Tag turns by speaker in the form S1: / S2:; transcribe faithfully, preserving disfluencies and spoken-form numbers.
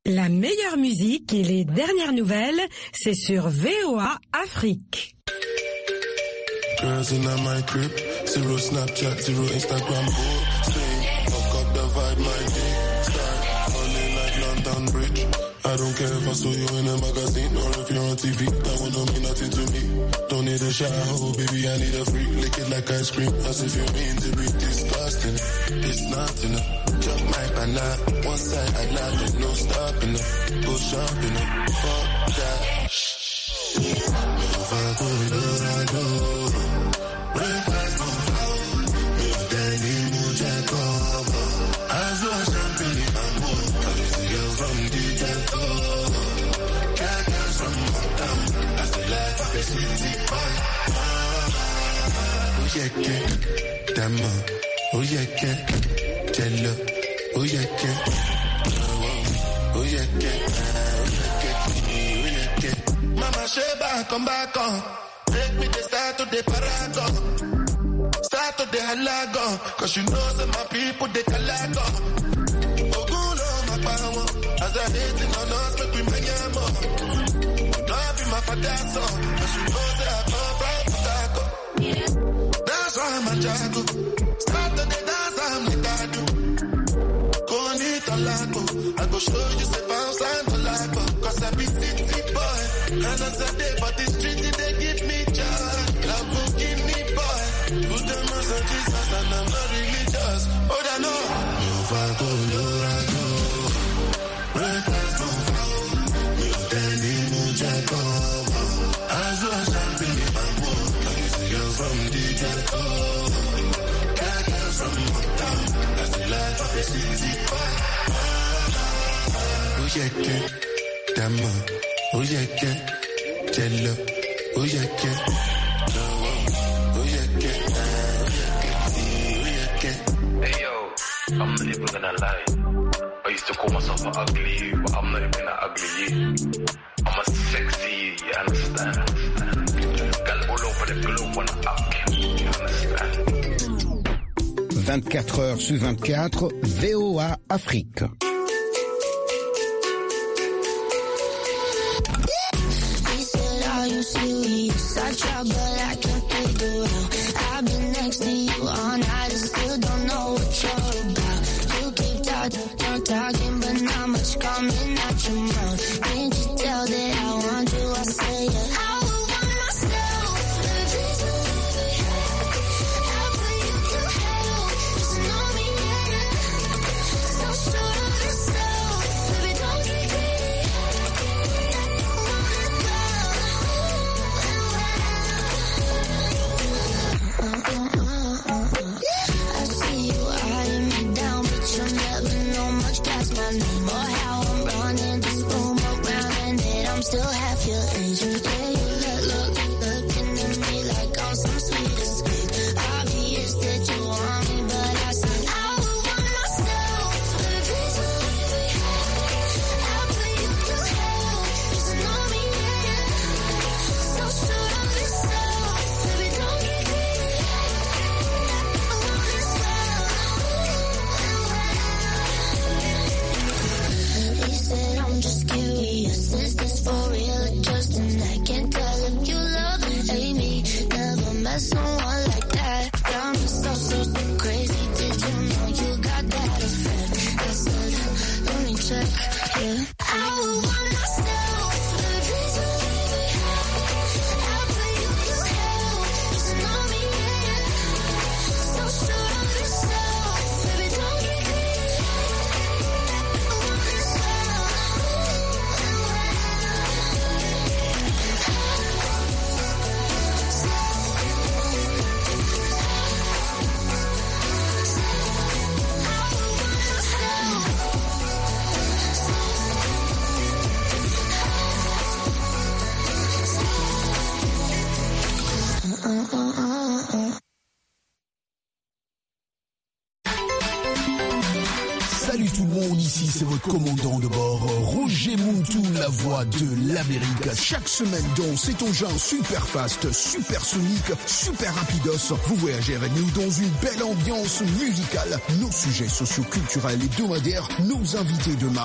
S1: La meilleure musique et les dernières nouvelles, c'est sur V O A Afrique.
S2: Girls in my crib, zero Snapchat, zero Instagram, stay, fuck up the vibe, my day, start falling like London Bridge. I don't care if I saw you in a magazine or if you're on T V, that would not mean nothing to me. Don't need a shower, baby, I need a free, lick it like ice cream, as if you mean to be disgusting. It's nothing, drop my banana, one side I lie, there's no stopping, go shopping, fuck that. If I go, I go. Breakfast on flow, me daddy Mujako. As well champagne and more, I see you from D J Go. Cacas from Motown, that's the life of a city boy. Oh yeah, yeah, Dama. Oh yeah, yeah, Jello. Oh yeah, yeah, oh yeah, yeah, oh yeah, yeah. Mama Sheba, come back on. Make me the start to the paragon. Start to the halagon. Cause you know that my people, they calago. Ogulo, my power. As I hating on us, make we make them up. Don't be my father, son. Cause you know that I come from Potako. That's why I'm a jago. Start to the dance, I'm the gado. Go and eat a lago. I go show you the bounce and the lago. Cause I be city boy. And as I day for the street, they give me joy. Love give me boy. Put them on Jesus and I'm not religious. Oh, I know. If I go, Lord, I go. Breakfast on flow. You daddy Mujako. As well champagne and more. I see you from D J Go. Cacas from Motown. That's the life of a city boy. Oh, yeah, yeah. Dama. Oh yeah, yeah, Jello. Oh yeah, yeah, oh yeah, yeah, oh yeah, yeah.
S3: Hey yo, I'm not even gonna lie. I used to call myself an ugly you, but I'm not even an ugly you. I'm a sexy you, you understand? Girl all over the globe wanna up you, you understand?
S4: vingt-quatre heures sur vingt-quatre, V O A Afrique.
S5: Serious, I try but I can't figure out. I've been next to you all night and still don't know what you're about. You keep talking, talking, talking, but not much coming out your mouth. Can't you tell that I want you? I say it. I would want myself, baby, please believe it. I'll put you through hell, just know me, yeah. So sure of yourself, baby, don't get greedy. Still half your age. Yeah, you look, look, looking at me like I'm some sweet escape. Obvious that you want me, but I said I would want myself. Baby, please believe it. I'll put you through hell. Just know me, yeah. So sure of yourself. Baby, don't get greedy. I want this well. He said I'm just curious. Is this for real or just an act? Can't tell if you love and hate me. Never met someone like that. Got me so, so, so crazy. Did you know you got that effect? I said, let me check, yeah. I would want myself, baby, please believe it. I'll put you through hell, just know me, yeah. So sure of yourself, baby, don't get greedy. I want this well.
S6: Salut tout le monde, ici c'est votre commandant de bord, Roger Muntu, la voix de l'Amérique. Chaque semaine dans cet engin super fast, super sonique, super rapidos, vous voyagez avec nous dans une belle ambiance musicale. Nos sujets socio-culturels et hebdomadaires, nos invités de marque.